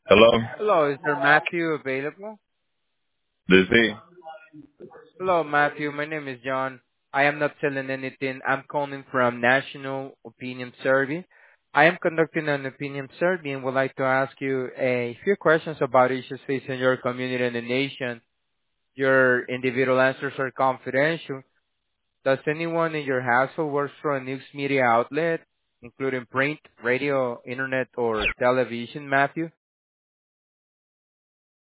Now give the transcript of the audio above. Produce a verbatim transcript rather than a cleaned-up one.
Hello, Hello, is there Matthew available? this is. Hello, Matthew. My name is John. I am not selling anything. I'm calling from National Opinion Survey. I am conducting an opinion survey and would like to ask you a few questions about issues facing your community and the nation. Your individual answers are confidential. Does anyone in your household work for a news media outlet, including print, radio, internet, or television, Matthew?